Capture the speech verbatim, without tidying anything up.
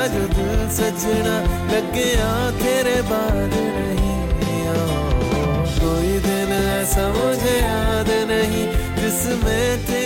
जो दिल सजना लग गया तेरे बाद नहीं। कोई दिन ऐसा मुझे याद नहीं जिसमें